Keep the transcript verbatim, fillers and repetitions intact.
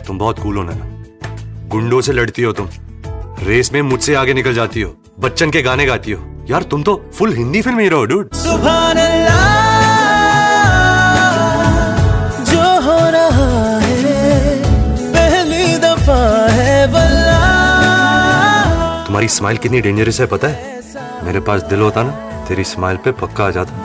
तुम बहुत कूल हो ना, गुंडों से लड़ती हो तुम, रेस में मुझसे आगे निकल जाती हो, बच्चन के गाने गाती हो। यार तुम तो फुल हिंदी फिल्म हीरो हो डूड। सुभान अल्लाह, जो हो रहा है पहली दफा है वल्लाह। तुम्हारी स्माइल कितनी डेंजरस है पता है? मेरे पास दिल होता ना, तेरी स्माइल पे पक्का आ जाता।